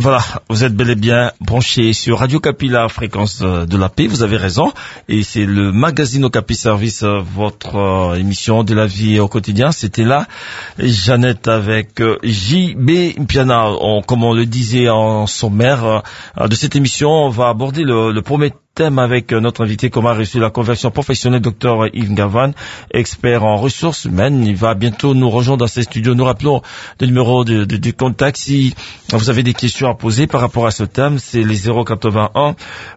Voilà, vous êtes bel et bien branchés sur Radio Kapi, la fréquence de la paix, vous avez raison. Et c'est le magazine Okapi Service, votre émission de la vie au quotidien. C'était là, Jeannette avec JB Piana. Comme on le disait en sommaire de cette émission, on va aborder le premier thème avec notre invité comme a reçu la conversion professionnelle, Dr Yves Ngavan, expert en ressources humaines. Il va bientôt nous rejoindre dans ces studios. Nous rappelons le numéro du contact. Si vous avez des questions à poser par rapport à ce thème, c'est les 081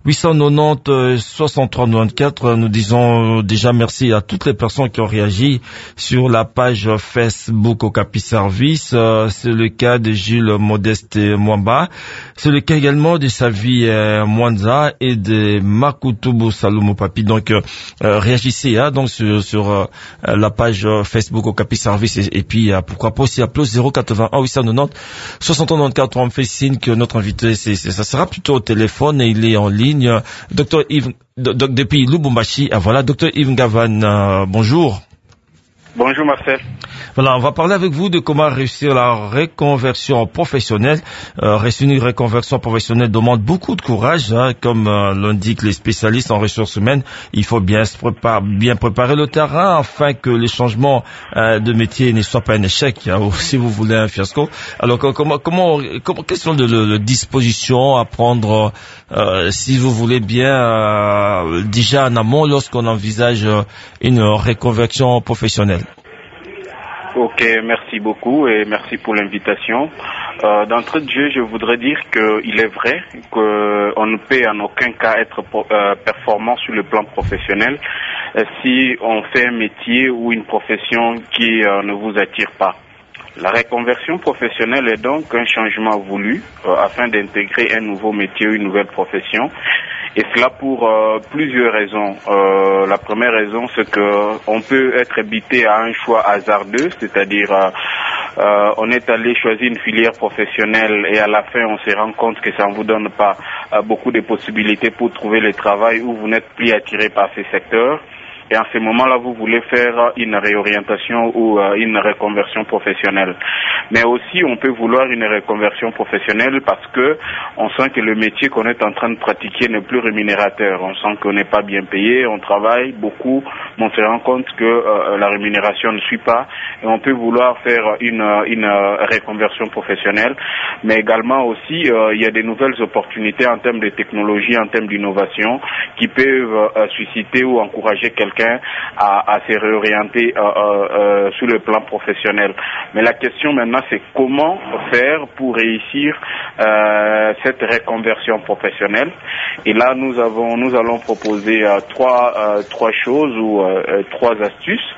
890 63 94. Nous disons déjà merci à toutes les personnes qui ont réagi sur la page Facebook Okapi Service. C'est le cas de Jules Modeste Mwamba. C'est le cas également de Savi Mwanza et de Makutubu Salomo Papi. Donc réagissez donc sur la page Facebook Okapi Service et puis pourquoi pas aussi appeler 081 890 64. On me fait signe que notre invité ça sera plutôt au téléphone et il est en ligne. Docteur Yves depuis Lubumbashi. Voilà, Docteur Yves Ngavan, bonjour. Bonjour Marcel. Voilà, on va parler avec vous de comment réussir la reconversion professionnelle. Réussir une reconversion professionnelle demande beaucoup de courage, comme l'indiquent les spécialistes en ressources humaines. Il faut bien préparer le terrain afin que les changements de métier ne soient pas un échec, ou si vous voulez un fiasco. Alors quelles sont les dispositions à prendre si vous voulez bien déjà en amont lorsqu'on envisage une reconversion professionnelle? Ok, merci beaucoup et merci pour l'invitation. D'entrée de jeu, je voudrais dire qu'il est vrai qu'on ne peut en aucun cas être performant sur le plan professionnel si on fait un métier ou une profession qui ne vous attire pas. La reconversion professionnelle est donc un changement voulu afin d'intégrer un nouveau métier ou une nouvelle profession. Et cela pour plusieurs raisons. La première raison, c'est que on peut être habité à un choix hasardeux, c'est-à-dire on est allé choisir une filière professionnelle et à la fin on se rend compte que ça ne vous donne pas beaucoup de possibilités pour trouver le travail ou vous n'êtes plus attiré par ces secteurs. Et en ce moment-là, vous voulez faire une réorientation ou une reconversion professionnelle. Mais aussi, on peut vouloir une reconversion professionnelle parce que on sent que le métier qu'on est en train de pratiquer n'est plus rémunérateur. On sent qu'on n'est pas bien payé, on travaille beaucoup, mais on se rend compte que la rémunération ne suit pas. Et on peut vouloir faire une reconversion professionnelle. Mais également aussi, il y a des nouvelles opportunités en termes de technologie, en termes d'innovation, qui peuvent susciter ou encourager quelqu'un à se réorienter sur le plan professionnel. Mais la question maintenant, c'est comment faire pour réussir cette reconversion professionnelle. Et là, nous allons proposer trois choses ou trois astuces.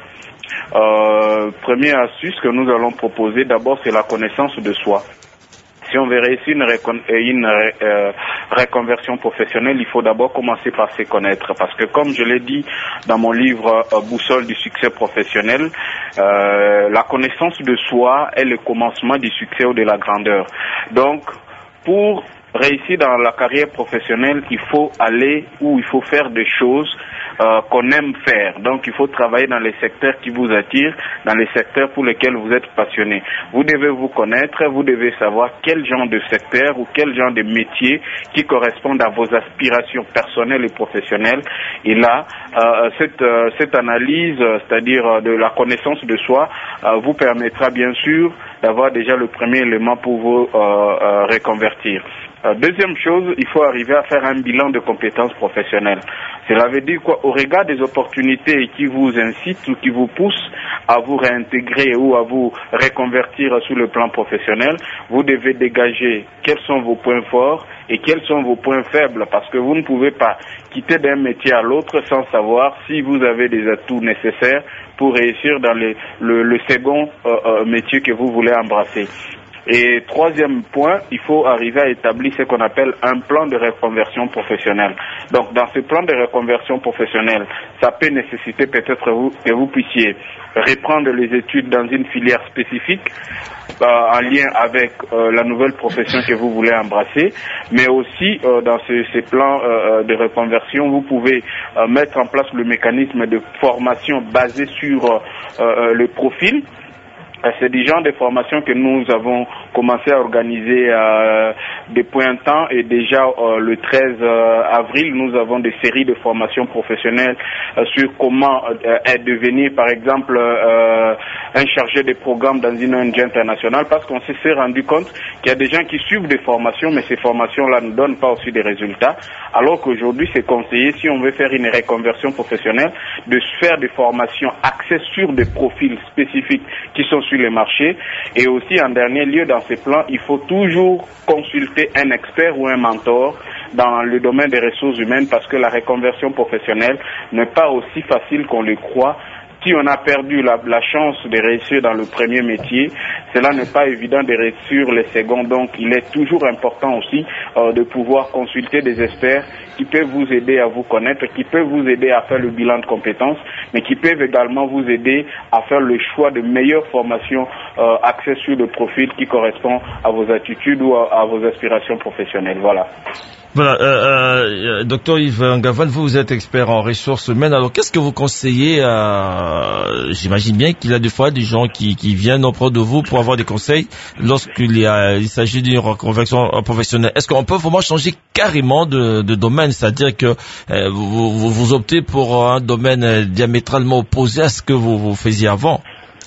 Première astuce que nous allons proposer, d'abord, c'est la connaissance de soi. Si on veut réussir une reconversion professionnelle, il faut d'abord commencer par se connaître. Parce que comme je l'ai dit dans mon livre Boussole du succès professionnel, la connaissance de soi est le commencement du succès ou de la grandeur. Donc, pour réussir dans la carrière professionnelle, il faut aller ou il faut faire des choses qu'on aime faire. Donc il faut travailler dans les secteurs qui vous attirent, dans les secteurs pour lesquels vous êtes passionné. Vous devez vous connaître, vous devez savoir quel genre de secteur ou quel genre de métier qui correspondent à vos aspirations personnelles et professionnelles. Et là, cette analyse, c'est-à-dire de la connaissance de soi, vous permettra bien sûr d'avoir déjà le premier élément pour vous reconvertir. Deuxième chose, il faut arriver à faire un bilan de compétences professionnelles. Cela veut dire quoi? Au regard des opportunités qui vous incitent ou qui vous poussent à vous réintégrer ou à vous reconvertir sur le plan professionnel, vous devez dégager quels sont vos points forts et quels sont vos points faibles, parce que vous ne pouvez pas quitter d'un métier à l'autre sans savoir si vous avez des atouts nécessaires pour réussir dans le second métier que vous voulez embrasser. Et troisième point, il faut arriver à établir ce qu'on appelle un plan de reconversion professionnelle. Donc dans ce plan de reconversion professionnelle, ça peut nécessiter peut-être que vous puissiez reprendre les études dans une filière spécifique en lien avec la nouvelle profession que vous voulez embrasser, mais aussi dans ces plans de reconversion, vous pouvez mettre en place le mécanisme de formation basé sur le profil. C'est du genre de formations que nous avons commencé à organiser depuis un temps, et déjà le 13 avril, nous avons des séries de formations professionnelles sur comment devenir, par exemple, un chargé de programme dans une ONG internationale, parce qu'on s'est rendu compte qu'il y a des gens qui suivent des formations, mais ces formations-là ne donnent pas aussi des résultats, alors qu'aujourd'hui, c'est conseillé, si on veut faire une reconversion professionnelle, de faire des formations axées sur des profils spécifiques qui sont sur les marchés. Et aussi, en dernier lieu, dans ces plans, il faut toujours consulter un expert ou un mentor dans le domaine des ressources humaines, parce que la reconversion professionnelle n'est pas aussi facile qu'on le croit. Si on a perdu la chance de réussir dans le premier métier, cela n'est pas évident de réussir les seconds. Donc, il est toujours important aussi de pouvoir consulter des experts qui peuvent vous aider à vous connaître, qui peuvent vous aider à faire le bilan de compétences, mais qui peuvent également vous aider à faire le choix de meilleures formations axées sur le profil qui correspond à vos attitudes ou à vos aspirations professionnelles. Voilà. Voilà, docteur Yves Ngavan, vous êtes expert en ressources humaines. Alors, qu'est-ce que vous conseillez j'imagine bien qu'il y a des fois des gens qui viennent auprès de vous pour avoir des conseils il s'agit d'une reconversion professionnelle. Est-ce qu'on peut vraiment changer carrément de domaine, c'est-à-dire que vous optez pour un domaine diamétralement opposé à ce que vous faisiez avant?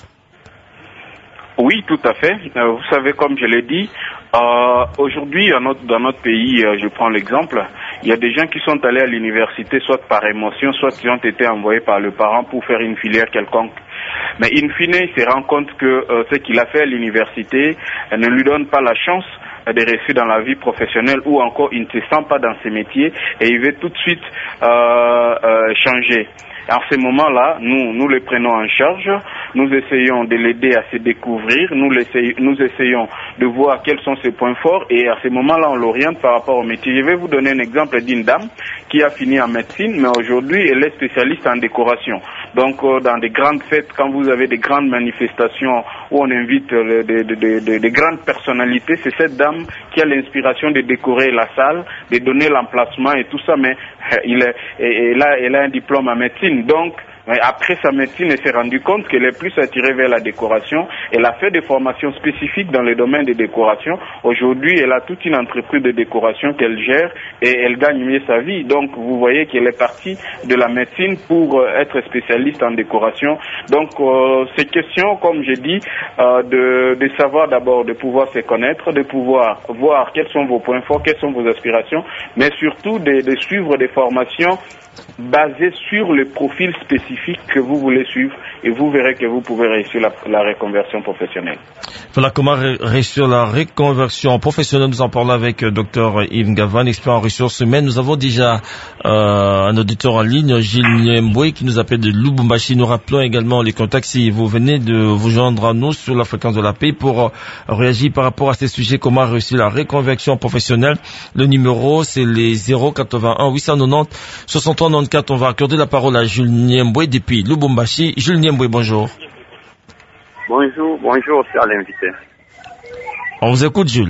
Oui, tout à fait. Vous savez, comme je l'ai dit, aujourd'hui, dans notre pays, je prends l'exemple, il y a des gens qui sont allés à l'université soit par émotion, soit qui ont été envoyés par le parent pour faire une filière quelconque. Mais in fine, il se rend compte que ce qu'il a fait à l'université ne lui donne pas la chance de réussir dans la vie professionnelle, ou encore il ne se sent pas dans ses métiers et il veut tout de suite changer. À ce moment-là, nous les prenons en charge, nous essayons de l'aider à se découvrir, nous essayons de voir quels sont ses points forts, et à ce moment-là, on l'oriente par rapport au métier. Je vais vous donner un exemple d'une dame qui a fini en médecine, mais aujourd'hui, elle est spécialiste en décoration. Donc, dans des grandes fêtes, quand vous avez des grandes manifestations où on invite des grandes personnalités, c'est cette dame qui a l'inspiration de décorer la salle, de donner l'emplacement et tout ça, mais elle a un diplôme en médecine. Donc, après sa médecine, elle s'est rendue compte qu'elle est plus attirée vers la décoration. Elle a fait des formations spécifiques dans le domaine des décorations. Aujourd'hui, elle a toute une entreprise de décoration qu'elle gère et elle gagne mieux sa vie. Donc, vous voyez qu'elle est partie de la médecine pour être spécialiste en décoration. Donc, c'est question, comme j'ai dit, de savoir d'abord, de pouvoir se connaître, de pouvoir voir quels sont vos points forts, quelles sont vos aspirations, mais surtout de suivre des formations basé sur le profil spécifique que vous voulez suivre, et vous verrez que vous pouvez réussir la reconversion professionnelle. Voilà comment réussir la reconversion professionnelle. Nous en parlons avec Dr Yves Ngavan, expert en ressources humaines. Nous avons déjà un auditeur en ligne, Gilles Niemboué, qui nous appelle de Lubumbashi. Nous rappelons également les contacts si vous venez de vous joindre à nous sur la fréquence de la paix pour réagir par rapport à ces sujets, comment réussir la reconversion professionnelle. Le numéro, c'est les 081 890 63 94. On va accorder la parole à Jules Niemboué depuis Lubumbashi. Jules Niemboué, bonjour. Bonjour, c'est à l'invité. On vous écoute, Jules.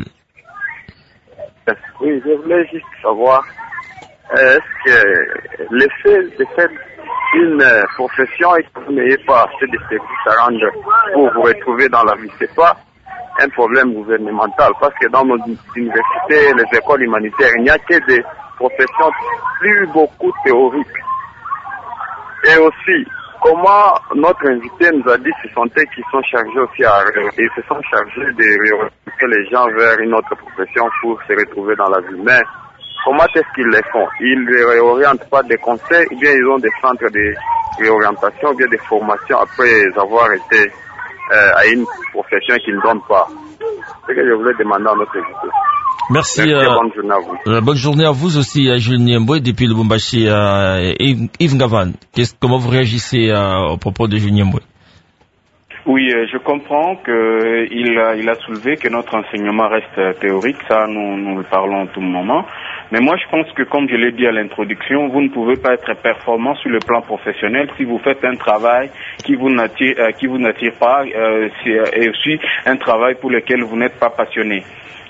Oui, je voulais juste savoir, est-ce que le fait de faire une profession et que vous n'ayez pas assez de services à rendre pour vous retrouver dans la vie, c'est pas un problème gouvernemental, parce que dans nos universités, les écoles humanitaires, il n'y a que des professions plus beaucoup théoriques. Et aussi, comment notre invité nous a dit que ce sont eux qui sont chargés aussi ils se sont chargés de réorienter les gens vers une autre profession pour se retrouver dans la vie. Mais comment est-ce qu'ils le font? Ils ne réorientent pas des conseils, ou bien ils ont des centres de réorientation, ou bien des formations après avoir été à une profession qu'ils ne donnent pas. C'est ce que je voulais demander à notre invité. Merci. Bonne journée à vous. Bonne journée à vous aussi, Jules Niemboué, depuis Lubumbashi. Yves Ngavan, comment vous réagissez au propos de Jules Niemboué? Oui, je comprends qu'il a soulevé que notre enseignement reste théorique. Ça, nous le parlons à tout moment. Mais moi, je pense que, comme je l'ai dit à l'introduction, vous ne pouvez pas être performant sur le plan professionnel si vous faites un travail qui vous n'attire pas, et aussi un travail pour lequel vous n'êtes pas passionné.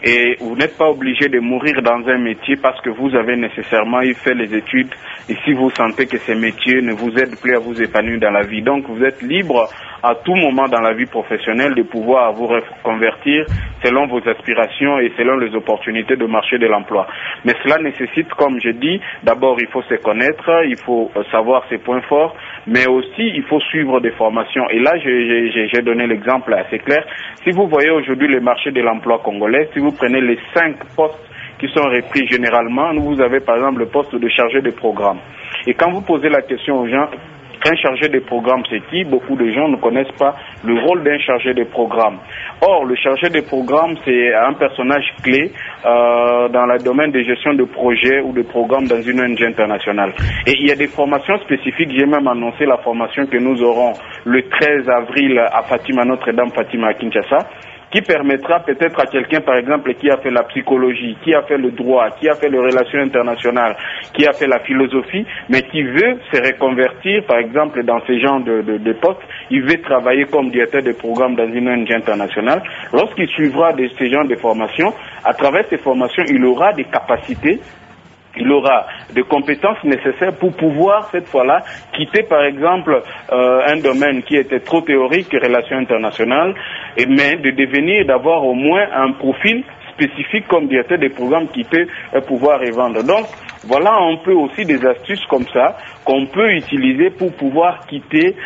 Et vous n'êtes pas obligé de mourir dans un métier parce que vous avez nécessairement fait les études et si vous sentez que ces métiers ne vous aident plus à vous épanouir dans la vie. Donc vous êtes libre à tout moment dans la vie professionnelle de pouvoir vous reconvertir selon vos aspirations et selon les opportunités de marché de l'emploi. Mais cela nécessite, comme je dis, d'abord il faut se connaître, il faut savoir ses points forts, mais aussi il faut suivre des formations. Et là, j'ai donné l'exemple assez clair. Si vous voyez aujourd'hui le marché de l'emploi congolais, si vous prenez les 5 postes qui sont repris généralement, vous avez par exemple le poste de chargé de programme. Et quand vous posez la question aux gens, un chargé de programme, c'est qui? Beaucoup de gens ne connaissent pas le rôle d'un chargé de programme. Or, le chargé de programme, c'est un personnage clé dans le domaine de gestion de projets ou de programmes dans une ONG internationale. Et il y a des formations spécifiques. J'ai même annoncé la formation que nous aurons le 13 avril à Fatima, Notre-Dame Fatima à Kinshasa, qui permettra peut-être à quelqu'un, par exemple, qui a fait la psychologie, qui a fait le droit, qui a fait les relations internationales, qui a fait la philosophie, mais qui veut se reconvertir, par exemple, dans ces genres de postes. Il veut travailler comme directeur de programme dans une ONG internationale. Lorsqu'il suivra ces genres de formations, à travers ces formations, il aura des capacités, il aura des compétences nécessaires pour pouvoir, cette fois-là, quitter, par exemple, un domaine qui était trop théorique, relations internationales, mais de devenir, d'avoir au moins un profil spécifique comme directeur des programmes qui peut pouvoir y vendre. Donc, voilà un peu aussi des astuces comme ça qu'on peut utiliser pour pouvoir quitter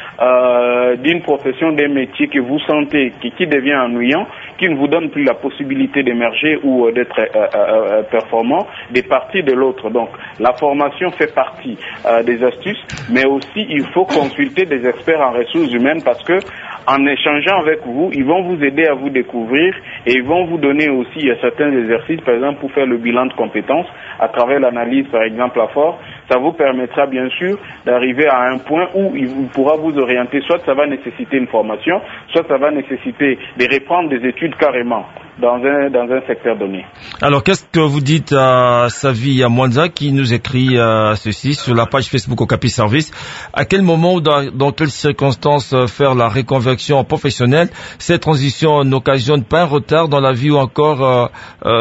d'une profession, d'un métier que vous sentez qui devient ennuyant, qui ne vous donne plus la possibilité d'émerger ou d'être performant, de partir de l'autre. Donc la formation fait partie des astuces, mais aussi il faut consulter des experts en ressources humaines parce que en échangeant avec vous, ils vont vous aider à vous découvrir et ils vont vous donner aussi certains exercices, par exemple pour faire le bilan de compétences à travers l'analyse, par exemple à fort. Ça vous permettra bien sûr d'arriver à un point où il pourra vous orienter. Soit ça va nécessiter une formation, soit ça va nécessiter de reprendre des études carrément dans un secteur donné. Alors qu'est-ce que vous dites à Savi Amwanza qui nous écrit ceci sur la page Facebook Okapi Service? À quel moment ou dans quelles circonstances faire la reconversion professionnelle? Cette transition n'occasionne pas un retard dans la vie ou encore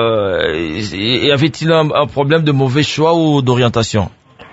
avait-il un problème de mauvais choix ou d'orientation?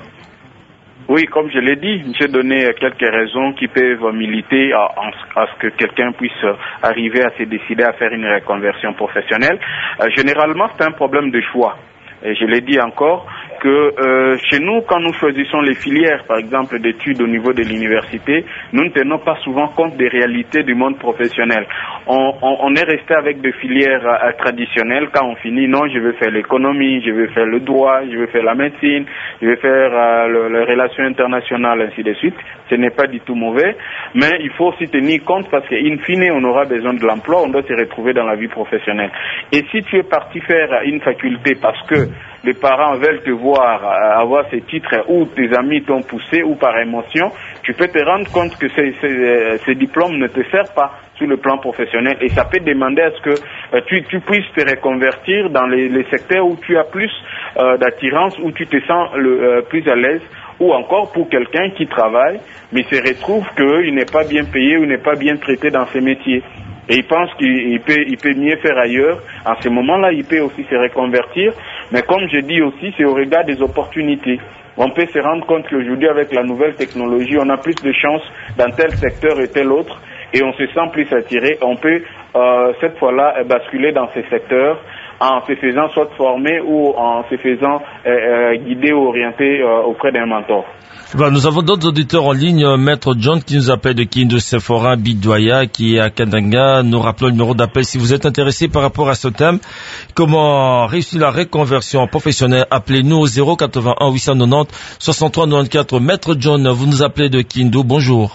Oui, comme je l'ai dit, j'ai donné quelques raisons qui peuvent militer à ce que quelqu'un puisse arriver à se décider à faire une reconversion professionnelle. Généralement, c'est un problème de choix. Et je l'ai dit encore que chez nous, quand nous choisissons les filières, par exemple, d'études au niveau de l'université, nous ne tenons pas souvent compte des réalités du monde professionnel. On est resté avec des filières traditionnelles. Quand on finit, non, je veux faire l'économie, je veux faire le droit, je veux faire la médecine, je veux faire les relations internationales, ainsi de suite. Ce n'est pas du tout mauvais, mais il faut aussi tenir compte parce qu'in fine, on aura besoin de l'emploi, on doit se retrouver dans la vie professionnelle. Et si tu es parti faire une faculté parce que les parents veulent te voir avoir ces titres ou tes amis t'ont poussé ou par émotion, tu peux te rendre compte que ces diplômes ne te servent pas sur le plan professionnel et ça peut demander à ce que tu puisses te reconvertir dans les secteurs où tu as plus d'attirance, où tu te sens plus à l'aise, ou encore pour quelqu'un qui travaille mais se retrouve qu'il n'est pas bien payé ou n'est pas bien traité dans ses métiers. Et il pense qu'il peut mieux faire ailleurs. En ce moment-là, il peut aussi se reconvertir. Mais comme je dis aussi, c'est au regard des opportunités. On peut se rendre compte qu'aujourd'hui, avec la nouvelle technologie, on a plus de chances dans tel secteur et tel autre. Et on se sent plus attiré. On peut, cette fois-là, basculer dans ces secteurs en se faisant soit former ou en se faisant guider ou orienter auprès d'un mentor. Nous avons d'autres auditeurs en ligne. Maître John qui nous appelle de Kindu Sephora Bidoya qui est à Kandanga. Nous rappelons le numéro d'appel si vous êtes intéressé par rapport à ce thème. Comment réussir la reconversion professionnelle? Appelez-nous au 081 890 63 94. Maître John, vous nous appelez de Kindu. Bonjour.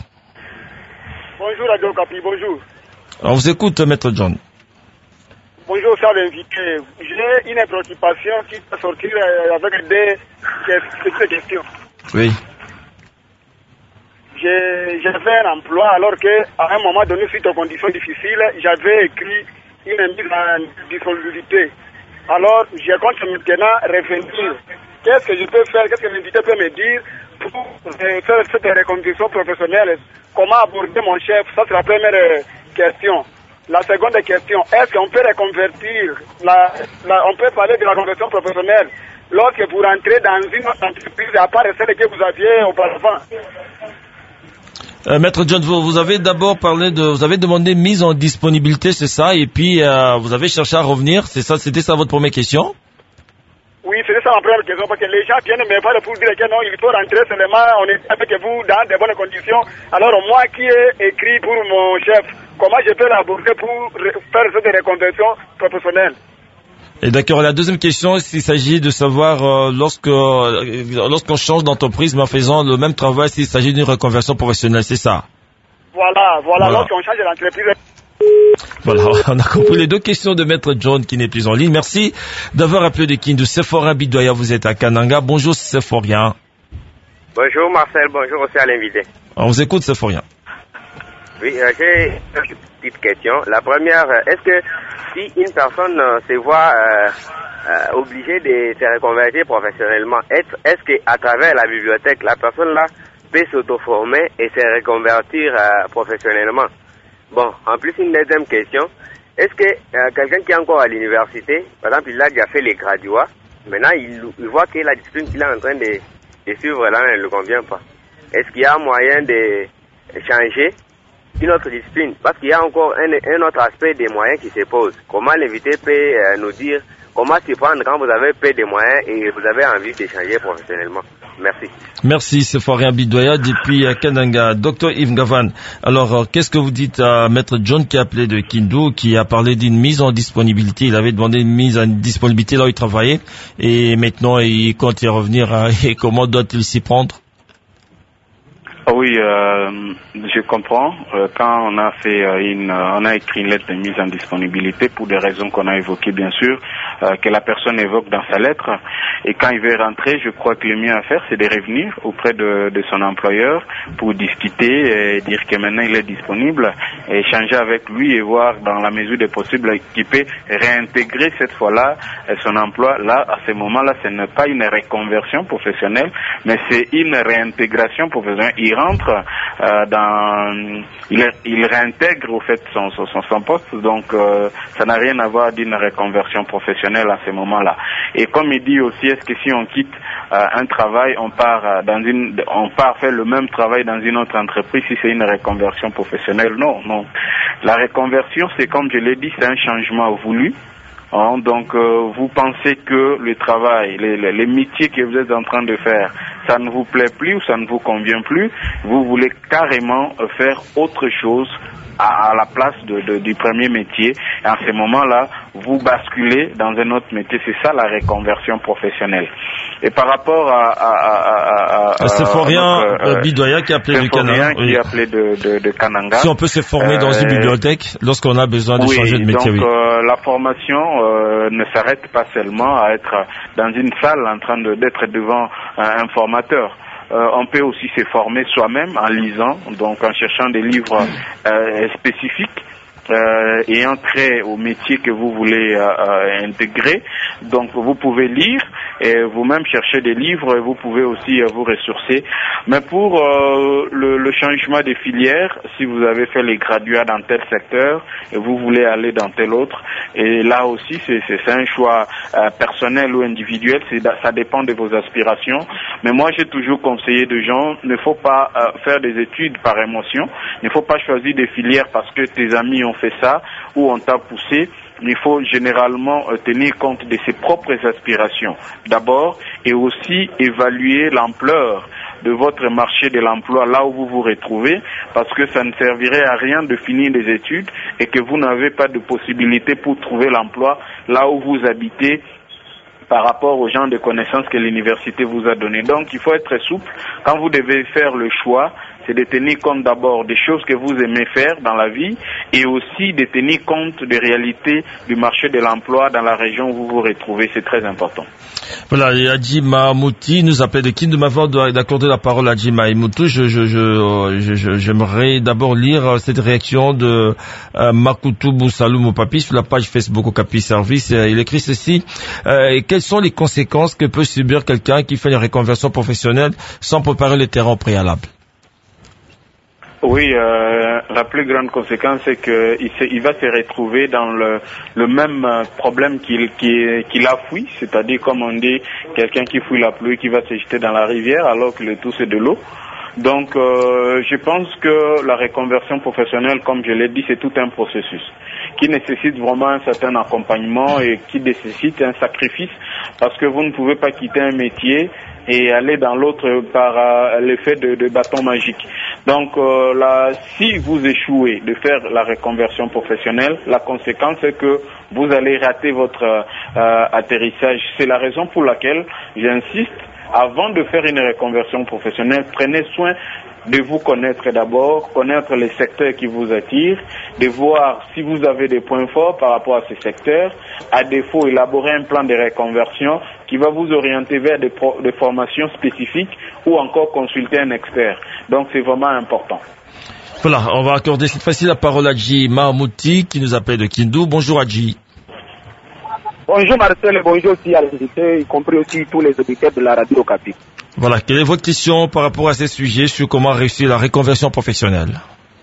Bonjour Radio Okapi, bonjour. On vous écoute, Maître John. Bonjour, cher invité. J'ai une préoccupation qui va sortir avec des questions. Oui. J'avais un emploi alors qu'à un moment donné, suite aux conditions difficiles, j'avais écrit une mise en disponibilité. Alors, je compte maintenant revenir. Qu'est-ce que je peux faire? Qu'est-ce que l'invité peut me dire pour faire cette reconversion professionnelle? Comment aborder mon chef? Ça, c'est la première question. La seconde question, est-ce qu'on peut reconvertir, on peut parler de la reconversion professionnelle lorsque vous rentrez dans une autre entreprise à part celle que vous aviez auparavant? Maître John, vous avez d'abord vous avez demandé mise en disponibilité, c'est ça, et puis vous avez cherché à revenir, c'est ça, c'était ça votre première question? Oui, c'est ça ma première question, parce que les gens viennent me parler pour dire que non, il faut rentrer seulement, on est avec vous dans de bonnes conditions. Alors moi qui ai écrit pour mon chef, comment je peux l'aborder pour faire cette reconversion professionnelle? Et d'accord, la deuxième question, s'il s'agit de savoir lorsqu'on change d'entreprise mais en faisant le même travail, s'il s'agit d'une reconversion professionnelle, c'est ça? Voilà, lorsqu'on change d'entreprise. Voilà, on a compris les deux questions de Maître John qui n'est plus en ligne. Merci d'avoir appelé de Kindu. Sephorien Bidoya, vous êtes à Kananga. Bonjour Sephorien. Bonjour Marcel, bonjour aussi à l'invité. On vous écoute Sephorien. Oui, j'ai une petite question. La première, est-ce que si une personne se voit obligée de se reconvertir professionnellement, est-ce qu'à travers la bibliothèque, la personne là peut s'auto-former et se reconvertir professionnellement? Bon, en plus, une deuxième question. Est-ce que quelqu'un qui est encore à l'université, par exemple, il a déjà fait les graduats, maintenant il voit que la discipline qu'il est en train de suivre là ne lui convient pas. Est-ce qu'il y a moyen de changer une autre discipline? Parce qu'il y a encore un autre aspect des moyens qui se pose. Comment l'invité peut nous dire comment s'y prendre quand vous avez peu de moyens et vous avez envie de changer professionnellement? Merci. Merci, Sephorien Bidoya, depuis Kananga. Docteur Yves Gavan, alors qu'est-ce que vous dites à Maître John qui a appelé de Kindu, qui a parlé d'une mise en disponibilité? Il avait demandé une mise en disponibilité là où il travaillait et maintenant il compte y revenir. Et comment doit-il s'y prendre? Oui, je comprends. Quand on a fait on a écrit une lettre de mise en disponibilité pour des raisons qu'on a évoquées, bien sûr, que la personne évoque dans sa lettre. Et quand il veut rentrer, je crois que le mieux à faire, c'est de revenir auprès de son employeur pour discuter et dire que maintenant il est disponible, et échanger avec lui et voir dans la mesure des possibles qu'il peut réintégrer cette fois-là son emploi. Là, à ce moment-là, ce n'est pas une reconversion professionnelle, mais c'est une réintégration professionnelle. Il rentre il réintègre au fait son poste, donc ça n'a rien à voir d'une reconversion professionnelle à ce moment-là. Et comme il dit aussi, est-ce que si on quitte un travail, on part faire le même travail dans une autre entreprise si c'est une reconversion professionnelle? Non. La reconversion, c'est comme je l'ai dit, c'est un changement voulu. Donc vous pensez que le travail, les métiers que vous êtes en train de faire, ça ne vous plaît plus ou ça ne vous convient plus, vous voulez carrément faire autre chose à la place du premier métier, et en ce moment-là, vous basculez dans un autre métier. C'est ça la reconversion professionnelle. Et par rapport à Sephorien Bidoya qui a appelé du Kananga, qui a appelé de Kananga. Si on peut se former dans une bibliothèque lorsqu'on a besoin de changer de métier. Donc la formation ne s'arrête pas seulement à être dans une salle en train d'être devant un formateur. On peut aussi se former soi-même en lisant, donc en cherchant des livres spécifiques ayant trait au métier que vous voulez intégrer. Donc vous pouvez lire et vous-même chercher des livres et vous pouvez aussi vous ressourcer. Mais pour le changement des filières, si vous avez fait les graduats dans tel secteur et vous voulez aller dans tel autre, et là aussi c'est un choix personnel ou individuel, ça dépend de vos aspirations. Mais moi j'ai toujours conseillé de gens, ne faut pas faire des études par émotion, il ne faut pas choisir des filières parce que tes amis ont fait ça ou on t'a poussé. Il faut généralement tenir compte de ses propres aspirations d'abord et aussi évaluer l'ampleur de votre marché de l'emploi là où vous vous retrouvez, parce que ça ne servirait à rien de finir des études et que vous n'avez pas de possibilité pour trouver l'emploi là où vous habitez par rapport aux gens de connaissances que l'université vous a donné. Donc il faut être souple. Quand vous devez faire le choix, c'est de tenir compte d'abord des choses que vous aimez faire dans la vie et aussi de tenir compte des réalités du marché de l'emploi dans la région où vous vous retrouvez. C'est très important. Voilà, Adji Mahamouti nous appelle de Kindu. Avant d'accorder la parole à Adji Mahamouti, j'aimerais d'abord lire cette réaction de Makutu Boussalou Mopapi sur la page Facebook Okapi Service. Il écrit ceci: quelles sont les conséquences que peut subir quelqu'un qui fait une reconversion professionnelle sans préparer le terrain au préalable? Oui, la plus grande conséquence, c'est qu'il va se retrouver dans le même problème qu'il a fui, c'est-à-dire, comme on dit, quelqu'un qui fuit la pluie, qui va se jeter dans la rivière, alors que le tout c'est de l'eau. Donc, je pense que la reconversion professionnelle, comme je l'ai dit, c'est tout un processus qui nécessite vraiment un certain accompagnement et qui nécessite un sacrifice, parce que vous ne pouvez pas quitter un métier et aller dans l'autre par l'effet de bâton magique. Donc là, si vous échouez de faire la reconversion professionnelle, la conséquence est que vous allez rater votre atterrissage. C'est la raison pour laquelle j'insiste, avant de faire une reconversion professionnelle, prenez soin de vous connaître d'abord, connaître les secteurs qui vous attirent, de voir si vous avez des points forts par rapport à ces secteurs. À défaut, élaborer un plan de reconversion qui va vous orienter vers des formations spécifiques ou encore consulter un expert. Donc c'est vraiment important. Voilà, on va accorder cette fois-ci la parole à Adji Mahamouti qui nous appelle de Kindu. Bonjour Adji. Bonjour Marcel et bonjour aussi à l'invité, y compris aussi tous les auditeurs de la radio Okapi. Voilà, quelle est votre question par rapport à ces sujets sur comment réussir la reconversion professionnelle?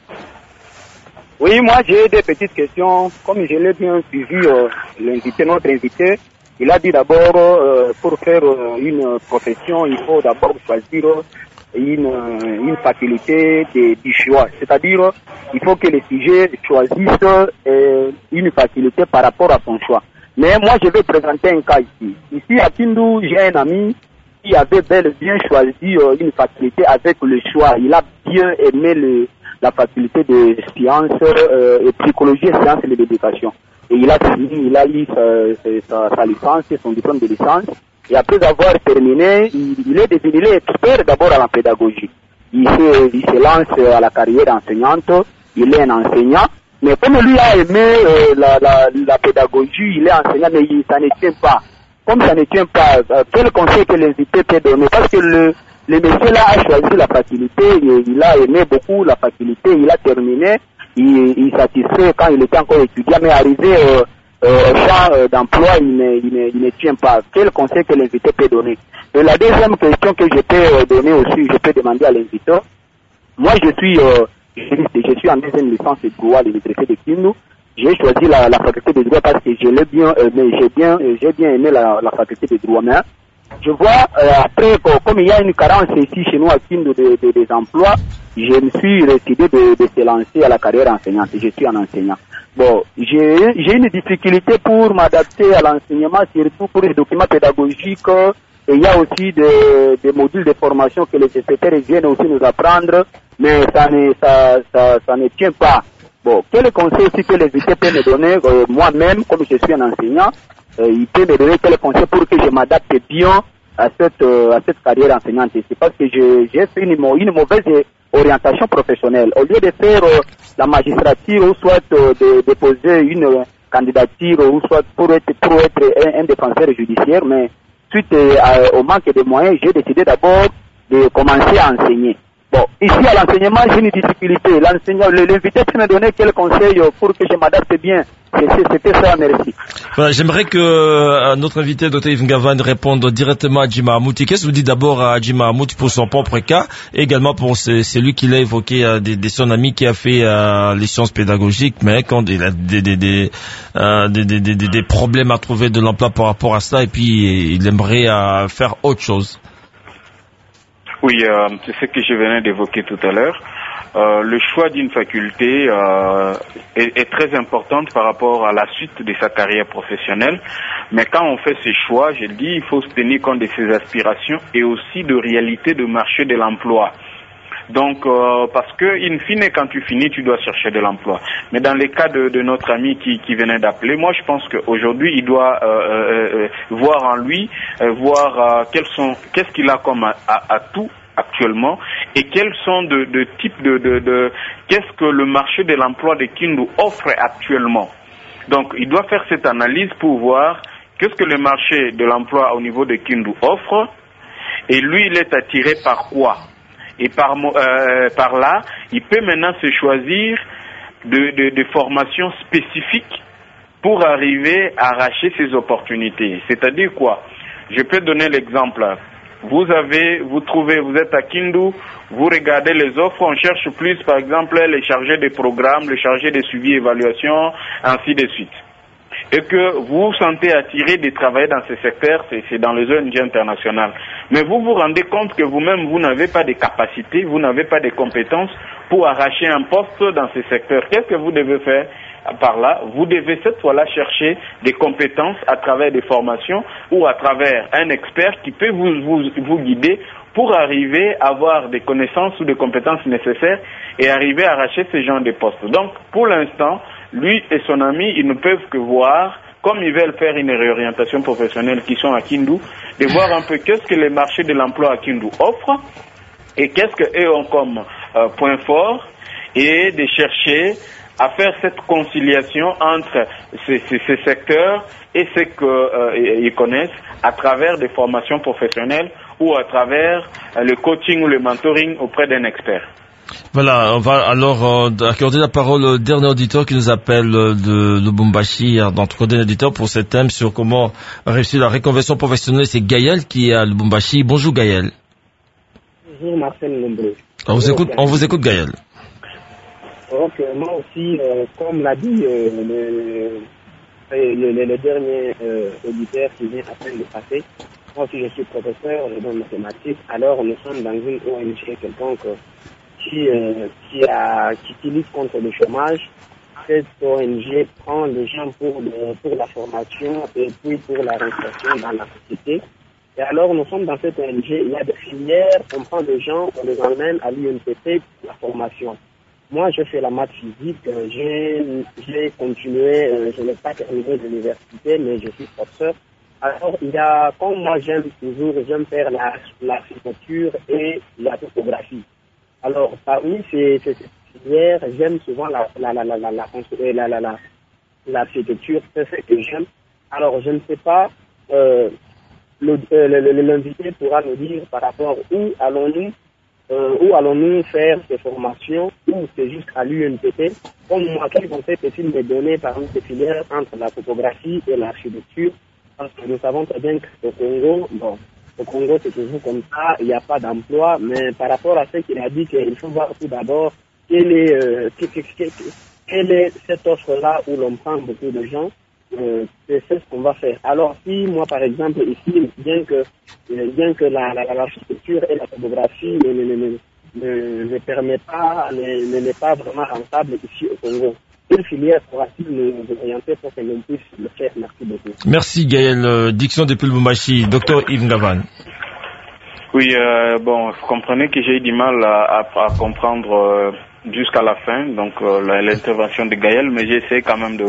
Oui, moi j'ai des petites questions. Comme je l'ai bien suivi, notre invité, il a dit d'abord, pour faire une profession, il faut d'abord choisir une faculté du choix. C'est-à-dire, il faut que les sujets choisissent une faculté par rapport à son choix. Mais moi, je vais présenter un cas ici. Ici, à Kindu, j'ai un ami qui avait bel et bien choisi une faculté avec le choix. Il a bien aimé la faculté de sciences et psychologie et sciences de l'éducation. Et il a fini, il a eu sa licence, son diplôme de licence. Et après avoir terminé, il est expert d'abord à la pédagogie. Il se lance à la carrière enseignante. Il est un enseignant. Mais comme lui a aimé la pédagogie, il est enseignant, mais ça ne tient pas. Comme ça ne tient pas, quel conseil que l'invité peut donner? Parce que le monsieur là a choisi la faculté, il a aimé beaucoup la faculté, il a terminé, il satisfait quand il était encore étudiant, mais arrivé au champ d'emploi, il ne tient pas. Quel conseil que l'invité peut donner? Et la deuxième question que je peux donner aussi, je peux demander à l'invité. Moi, je suis en deuxième licence de droit à l'université de Kindu. J'ai choisi la faculté de droit parce que je l'ai bien aimé, j'ai bien aimé la faculté de droit. Mais je vois, après, comme il y a une carence ici chez nous à Kindu des emplois, je me suis décidé de se lancer à la carrière enseignante. Je suis un enseignant. Bon, j'ai une difficulté pour m'adapter à l'enseignement, surtout pour les documents pédagogiques. Et il y a aussi des modules de formation que les secrétaires viennent aussi nous apprendre, mais ça ne tient pas. Bon, quel conseil aussi que l'invité peut me donner, moi-même, comme je suis un enseignant, il peut me donner quel conseil pour que je m'adapte bien à cette carrière enseignante. C'est parce que j'ai fait une mauvaise orientation professionnelle. Au lieu de faire la magistrature ou soit de déposer une candidature ou soit pour être un défenseur judiciaire, mais suite au manque de moyens, j'ai décidé d'abord de commencer à enseigner. Bon, ici à l'enseignement, j'ai une difficulté. L'invité peut me donner quel conseil pour que je m'adapte bien. C'était ça, merci. Voilà, j'aimerais que notre invité, Dr Yves Ngavan, réponde directement à Adji Mahamouti. Qu'est-ce que vous dites d'abord à Adji Mahamouti pour son propre cas et également pour celui qu'il a évoqué, de son ami qui a fait les sciences pédagogiques, mais quand il a des problèmes à trouver de l'emploi par rapport à ça et puis il aimerait faire autre chose. Oui, c'est ce que je venais d'évoquer tout à l'heure. Le choix d'une faculté est très important par rapport à la suite de sa carrière professionnelle. Mais quand on fait ces choix, je dis, il faut se tenir compte de ses aspirations et aussi de réalité de marché de l'emploi. Donc, parce que, in fine, quand tu finis, tu dois chercher de l'emploi. Mais dans les cas de notre ami qui venait d'appeler, moi, je pense qu'aujourd'hui, il doit voir en lui, qu'est-ce qu'il a comme atout actuellement et quels sont de types qu'est-ce que le marché de l'emploi de Kindu offre actuellement. Donc, il doit faire cette analyse pour voir qu'est-ce que le marché de l'emploi au niveau de Kindu offre et lui, il est attiré par quoi? Et par là, il peut maintenant se choisir de formations spécifiques pour arriver à arracher ces opportunités. C'est-à-dire quoi? Je peux donner l'exemple. vous êtes à Kindu, vous regardez les offres, on cherche plus, par exemple, les chargés de programmes, les chargés de suivi et évaluation, ainsi de suite. Et que vous vous sentez attiré de travailler dans ce secteur, c'est dans les ONG internationales. Mais vous vous rendez compte que vous-même, vous n'avez pas de capacité, vous n'avez pas de compétences pour arracher un poste dans ce secteur. Qu'est-ce que vous devez faire par là? Vous devez cette fois-là chercher des compétences à travers des formations ou à travers un expert qui peut vous guider pour arriver à avoir des connaissances ou des compétences nécessaires et arriver à arracher ce genre de postes. Donc, pour l'instant, lui et son ami, ils ne peuvent que voir, comme ils veulent faire une réorientation professionnelle qui sont à Kindu, de voir un peu qu'est-ce que les marchés de l'emploi à Kindu offrent et qu'est-ce qu'eux ont comme point fort et de chercher à faire cette conciliation entre ces secteurs et ce qu'ils connaissent à travers des formations professionnelles ou à travers le coaching ou le mentoring auprès d'un expert. Voilà, on va alors accorder la parole au dernier auditeur qui nous appelle de Lubumbashi, notre dernier auditeur pour ce thème sur comment réussir la reconversion professionnelle. C'est Gaël qui est à Lubumbashi. Bonjour Gaël. Bonjour Marcel Lombré. On vous écoute Gaël. Donc moi aussi, comme l'a dit le dernier auditeur qui vient à peine de passer, moi aussi je suis professeur dans mathématiques, alors nous sommes dans une ONG quelconque qui lutte contre le chômage. Cette ONG prend les gens pour la formation et puis pour la réinsertion dans la société. Et alors nous sommes dans cette ONG, il y a des filières, on prend des gens, on les emmène à l'UNPP pour la formation. Moi je fais la maths physique, j'ai continué, je n'ai pas terminé l'université mais je suis professeur. Alors il y a, comme moi j'aime faire l'architecture et la topographie. Alors, parmi ces filières, j'aime souvent l'architecture, c'est ce que j'aime. Alors, je ne sais pas, l'invité pourra nous dire par rapport où allons-nous faire ces formations, ou c'est juste à l'UNPP. Comme moi, quels conseils me donner parmi ces filières entre la topographie et l'architecture? Parce que nous savons très bien qu'au Congo, au Congo, c'est toujours comme ça, il n'y a pas d'emploi, mais par rapport à ce qu'il a dit, qu'il faut voir tout d'abord quelle est cette offre-là où l'on prend beaucoup de gens, c'est ce qu'on va faire. Alors si moi, par exemple, ici, bien que l'architecture et la topographie ne permet pas, n'est pas vraiment rentable ici au Congo, quelle filière pourra-t-il nous orienter pour que l'on puisse le faire? Merci beaucoup. Merci Gaël. Diction depuis Lubumbashi. Docteur Yves Ngavan. Oui, vous comprenez que j'ai eu du mal à comprendre jusqu'à la fin, donc l'intervention de Gaël, mais j'ai essayé quand même de...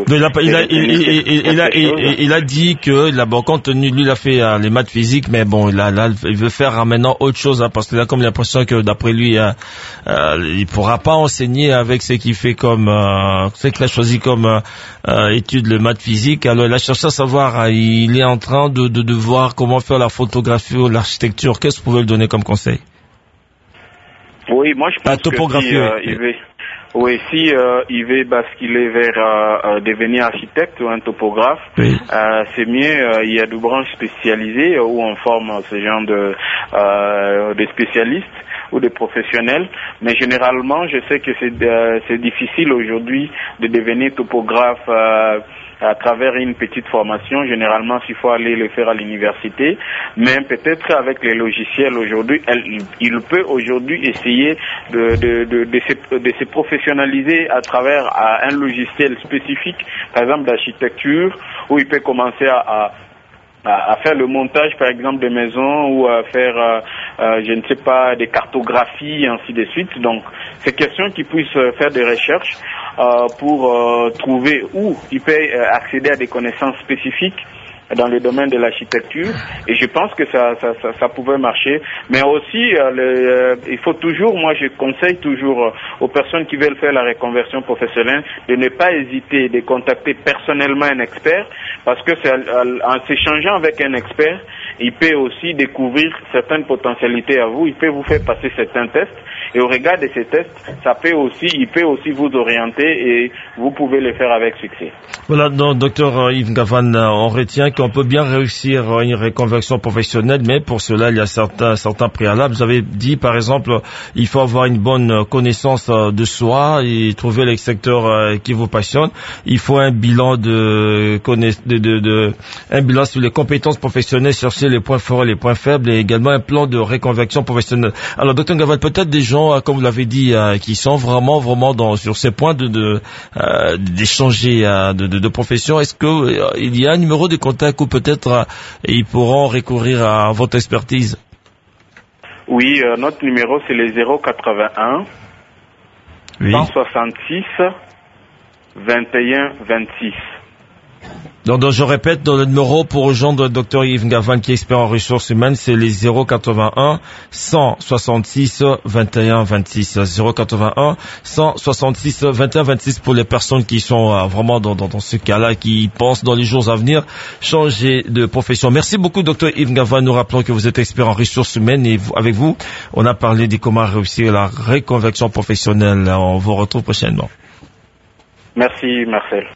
Il a dit que, compte tenu, lui, il a fait les maths physiques, mais bon, il veut faire maintenant autre chose, parce qu'il a comme l'impression que, d'après lui, il pourra pas enseigner avec ce qu'il fait comme, ce qu'il a choisi comme étude, le maths physique. Alors, il a cherché à savoir, il est en train de voir comment faire la photographie ou l'architecture. Qu'est-ce que vous pouvez lui donner comme conseil? Oui, moi je pense que il veut basculer vers devenir architecte ou un topographe, oui. C'est mieux, il y a des branches spécialisées où on forme ce genre de spécialistes ou de professionnels, mais généralement je sais que c'est difficile aujourd'hui de devenir topographe à travers une petite formation. Généralement, s'il faut aller le faire à l'université, mais peut-être avec les logiciels aujourd'hui, il peut aujourd'hui essayer de se professionnaliser à travers un logiciel spécifique, par exemple d'architecture, où il peut commencer à faire le montage, par exemple, des maisons ou à faire, je ne sais pas, des cartographies, ainsi de suite. Donc, c'est question qu'il puisse faire des recherches pour trouver où il peut accéder à des connaissances spécifiques dans le domaine de l'architecture, et je pense que ça pouvait marcher. Mais aussi, il faut toujours, moi je conseille toujours aux personnes qui veulent faire la reconversion professionnelle de ne pas hésiter de contacter personnellement un expert, parce que c'est en s'échangeant avec un expert il peut aussi découvrir certaines potentialités à vous, il peut vous faire passer certains tests, et au regard de ces tests, il peut aussi vous orienter et vous pouvez le faire avec succès. Voilà, donc, docteur Yves Ngavan, on retient qu'on peut bien réussir une reconversion professionnelle, mais pour cela, il y a certains préalables. Vous avez dit, par exemple, il faut avoir une bonne connaissance de soi et trouver les secteurs qui vous passionnent. Il faut un bilan un bilan sur les compétences professionnelles, chercher les points forts et les points faibles, et également un plan de reconversion professionnelle. Alors, docteur Ngavan, peut-être des gens, comme vous l'avez dit, qui sont vraiment sur ces points d'échanger de profession. Est-ce que il y a un numéro de contact où peut-être ils pourront recourir à votre expertise? Oui, notre numéro c'est le 081 166 21 26. Donc, je répète, dans le numéro pour rejoindre le docteur Yves Ngavan, qui est expert en ressources humaines, c'est les 081 166 21 26. 081 166 21 26 pour les personnes qui sont vraiment dans ce cas-là, qui pensent dans les jours à venir changer de profession. Merci beaucoup, docteur Yves Ngavan. Nous rappelons que vous êtes expert en ressources humaines et avec vous, on a parlé de comment réussir la reconversion professionnelle. On vous retrouve prochainement. Merci, Marcel.